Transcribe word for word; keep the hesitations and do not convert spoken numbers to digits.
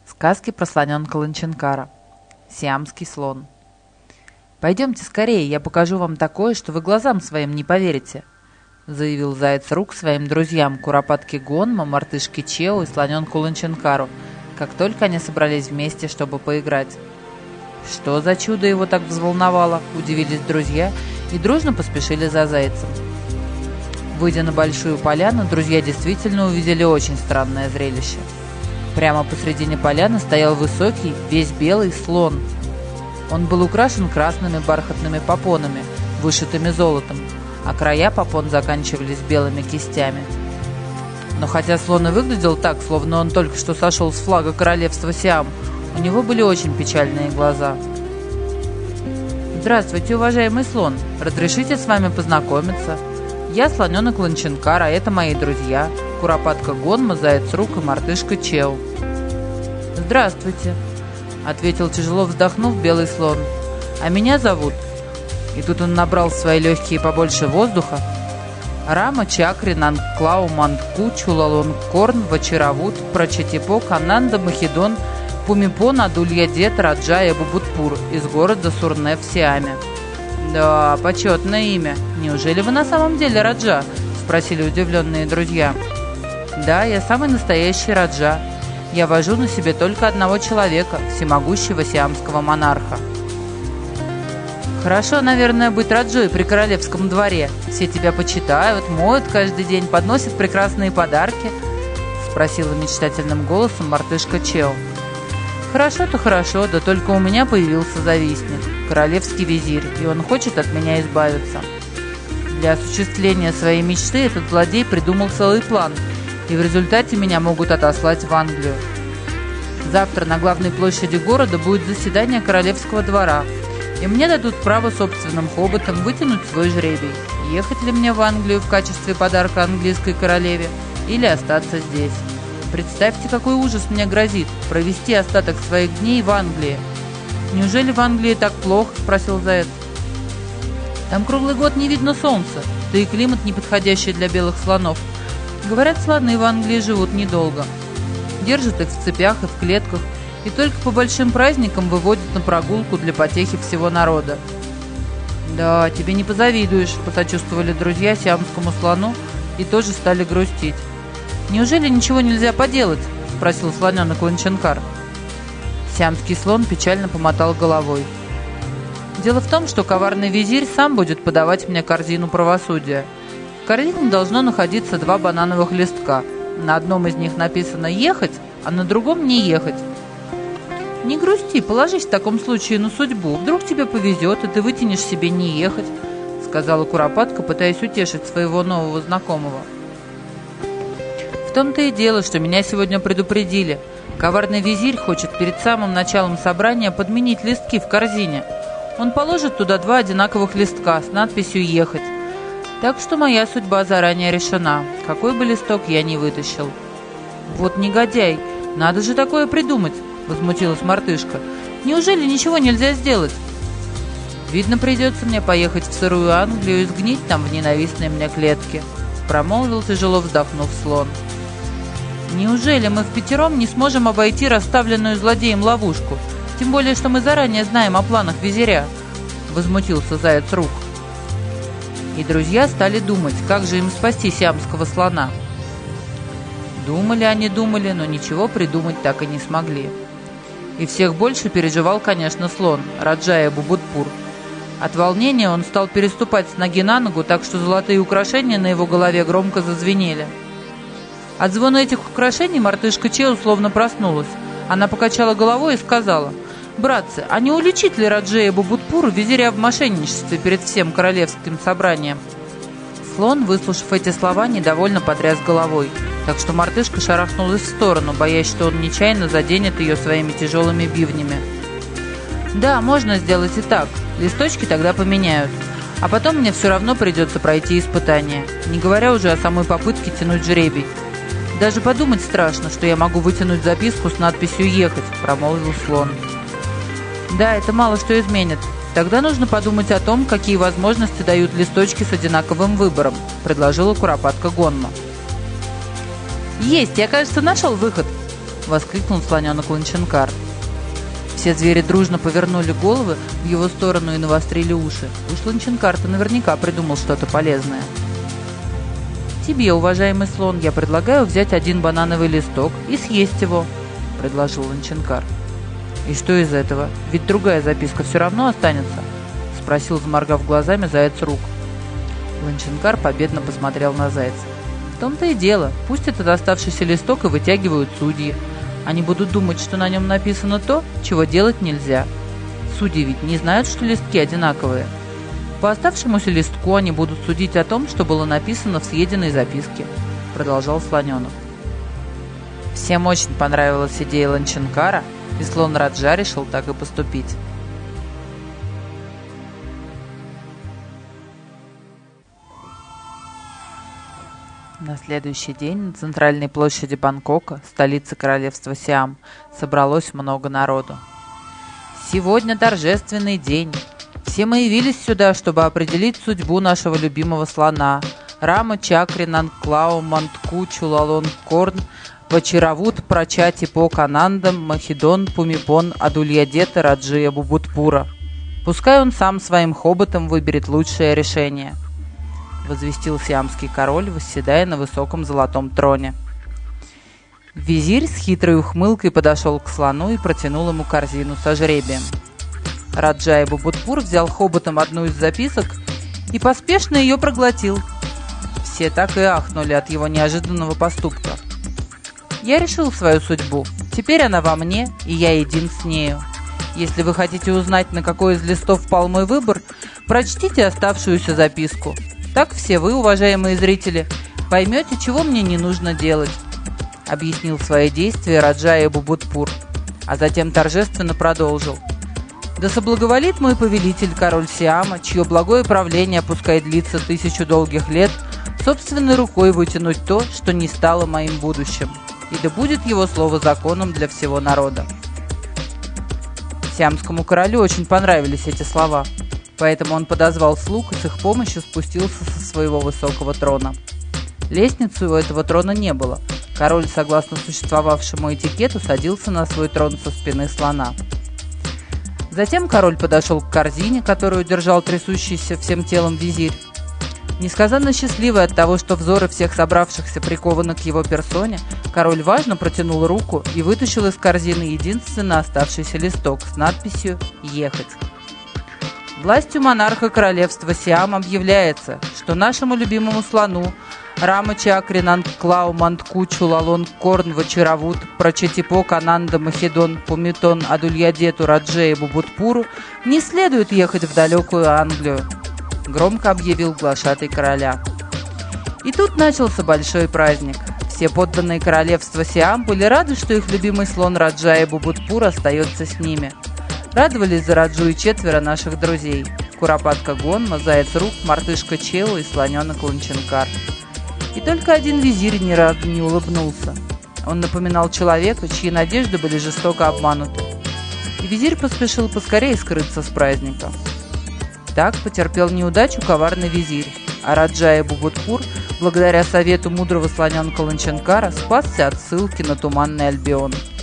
Сказки про слоненка Ланчинкара. Сиамский слон. «Пойдемте скорее, я покажу вам такое, что вы глазам своим не поверите», заявил Заяц Рук своим друзьям Куропатке Гонма, Мартышке Чеу и слоненку Ланчинкару, как только они собрались вместе, чтобы поиграть. Что за чудо его так взволновало, удивились друзья и дружно поспешили за Зайцем. Выйдя на большую поляну, друзья действительно увидели очень странное зрелище. Прямо посредине поляны стоял высокий, весь белый слон. Он был украшен красными бархатными попонами, вышитыми золотом, а края попон заканчивались белыми кистями. Но хотя слон и выглядел так, словно он только что сошел с флага королевства Сиам, у него были очень печальные глаза. «Здравствуйте, уважаемый слон! Разрешите с вами познакомиться? Я слоненок Ланчинкар, а это мои друзья Куропатка Гонма, Заяц Рук и Мартышка Чеу». «Здравствуйте», — ответил, тяжело вздохнув, белый слон. «А меня зовут...» И тут он набрал в свои легкие побольше воздуха. «Рама Чакри Нанклау Мандку Чулалон Корн Вачаравут Прачатипок Ананда Махидон Пумипон Адулья Дет Раджая Бубутпур из города Сурне в Сиаме». «Да, почетное имя. Неужели вы на самом деле Раджа?» — спросили удивленные друзья. «Да, я самый настоящий Раджа. Я вожу на себе только одного человека, всемогущего сиамского монарха». «Хорошо, наверное, быть Раджой при королевском дворе. Все тебя почитают, моют каждый день, подносят прекрасные подарки?» — спросила мечтательным голосом мартышка Чеу. «Хорошо-то хорошо, да только у меня появился завистник, королевский визирь, и он хочет от меня избавиться. Для осуществления своей мечты этот злодей придумал целый план, и в результате меня могут отослать в Англию. Завтра на главной площади города будет заседание королевского двора, и мне дадут право собственным хоботом вытянуть свой жребий, ехать ли мне в Англию в качестве подарка английской королеве или остаться здесь. Представьте, какой ужас мне грозит – провести остаток своих дней в Англии». «Неужели в Англии так плохо?» – спросил Заяц. «Там круглый год не видно солнца, да и климат неподходящий для белых слонов. Говорят, слоны в Англии живут недолго. Держат их в цепях и в клетках, и только по большим праздникам выводят на прогулку для потехи всего народа». «Да, тебе не позавидуешь», – посочувствовали друзья сиамскому слону и тоже стали грустить. «Неужели ничего нельзя поделать?» – спросил слоненок Ланчинкар. Сиамский слон печально помотал головой. «Дело в том, что коварный визирь сам будет подавать мне корзину правосудия. В корзине должно находиться два банановых листка. На одном из них написано «ехать», а на другом «не ехать». «Не грусти, положись в таком случае на судьбу. Вдруг тебе повезет, и ты вытянешь себе «не ехать», – сказала Куропатка, пытаясь утешить своего нового знакомого. «В том-то и дело, что меня сегодня предупредили. Коварный визирь хочет перед самым началом собрания подменить листки в корзине. Он положит туда два одинаковых листка с надписью «ехать». Так что моя судьба заранее решена, какой бы листок я ни вытащил». «Вот негодяй, надо же такое придумать», — возмутилась мартышка. «Неужели ничего нельзя сделать?» «Видно, придется мне поехать в сырую Англию и сгнить там в ненавистной мне клетке», — промолвил, тяжело вздохнув, слон. «Неужели мы впятером не сможем обойти расставленную злодеем ловушку? Тем более, что мы заранее знаем о планах визиря», — возмутился Заяц Рук. И друзья стали думать, как же им спасти сиамского слона. Думали они, думали, но ничего придумать так и не смогли. И всех больше переживал, конечно, слон, Раджая Бубутпур. От волнения он стал переступать с ноги на ногу, так что золотые украшения на его голове громко зазвенели. От звона этих украшений мартышка Чеу словно проснулась. Она покачала головой и сказала: «Братцы, а не уличить ли Раджея Бубутпуру визиря в мошенничестве перед всем королевским собранием?» Слон, выслушав эти слова, недовольно потряс головой, так что мартышка шарахнулась в сторону, боясь, что он нечаянно заденет ее своими тяжелыми бивнями. «Да, можно сделать и так. Листочки тогда поменяют. А потом мне все равно придется пройти испытание, не говоря уже о самой попытке тянуть жребий. Даже подумать страшно, что я могу вытянуть записку с надписью «ехать», — промолвил слон. «Да, это мало что изменит. Тогда нужно подумать о том, какие возможности дают листочки с одинаковым выбором», — предложила Куропатка Гонма. «Есть, я, кажется, нашел выход», — воскликнул слоненок Ланчинкар. Все звери дружно повернули головы в его сторону и навострили уши. Уж Ланчинкар-то наверняка придумал что-то полезное. «Тебе, уважаемый слон, я предлагаю взять один банановый листок и съесть его», — предложил Ланчинкар. «И что из этого? Ведь другая записка все равно останется», — спросил, заморгав глазами, заяц Рук. Ланчинкар победно посмотрел на зайца. «В том-то и дело. Пусть этот оставшийся листок и вытягивают судьи. Они будут думать, что на нем написано то, чего делать нельзя. Судьи ведь не знают, что листки одинаковые. По оставшемуся листку они будут судить о том, что было написано в съеденной записке», — продолжал слоненок. Всем очень понравилась идея Ланчинкара, и слон Раджа решил так и поступить. На следующий день на центральной площади Бангкока, столице королевства Сиам, собралось много народу. «Сегодня торжественный день. Все мы явились сюда, чтобы определить судьбу нашего любимого слона Рама Чакри Нанклау Мантку Чулалон Корн Вачиравут Прачати Поканандам Махидон Пумипон Адульядета Раджия Бубутпура. Пускай он сам своим хоботом выберет лучшее решение», — возвестил сиамский король, восседая на высоком золотом троне. Визирь с хитрой ухмылкой подошел к слону и протянул ему корзину со жребием. Раджа Бубутпур взял хоботом одну из записок и поспешно ее проглотил. Все так и ахнули от его неожиданного поступка. «Я решил свою судьбу. Теперь она во мне, и я един с нею. Если вы хотите узнать, на какой из листов пал мой выбор, прочтите оставшуюся записку. Так все вы, уважаемые зрители, поймете, чего мне не нужно делать», — объяснил свои действия Раджа Бубутпур, а затем торжественно продолжил. «Да соблаговолит мой повелитель, король Сиама, чье благое правление пускай длится тысячу долгих лет, собственной рукой вытянуть то, что не стало моим будущим, и да будет его слово законом для всего народа». Сиамскому королю очень понравились эти слова, поэтому он подозвал слуг и с их помощью спустился со своего высокого трона. Лестницы у этого трона не было. Король, согласно существовавшему этикету, садился на свой трон со спины слона. Затем король подошел к корзине, которую держал трясущийся всем телом визирь. Несказанно счастливый от того, что взоры всех собравшихся прикованы к его персоне, король важно протянул руку и вытащил из корзины единственно оставшийся листок с надписью «Ехать». Властью монарха королевства Сиам объявляется, что нашему любимому слону Рама Чакри Нанклау Мантку Чулалон Корн Вачиравут Прачатипо Кананда Махидон Пумитон Адульядету Раджея Бубутпуру не следует ехать в далекую Англию, громко объявил глашатай короля. И тут начался большой праздник. Все подданные королевства Сиам были рады, что их любимый слон Раджа Бубутпур остается с ними. Радовались за Раджу и четверо наших друзей: Куропатка Гонма, Заяц Рук, Мартышка Чео и слоненок Ланчинкар. И только один визирь ни разу не улыбнулся. Он напоминал человека, чьи надежды были жестоко обмануты. И визирь поспешил поскорее скрыться с праздника. Так потерпел неудачу коварный визирь, а Раджа Бубутпур, благодаря совету мудрого слоненка Ланчинкара, спасся от ссылки на Туманный Альбион.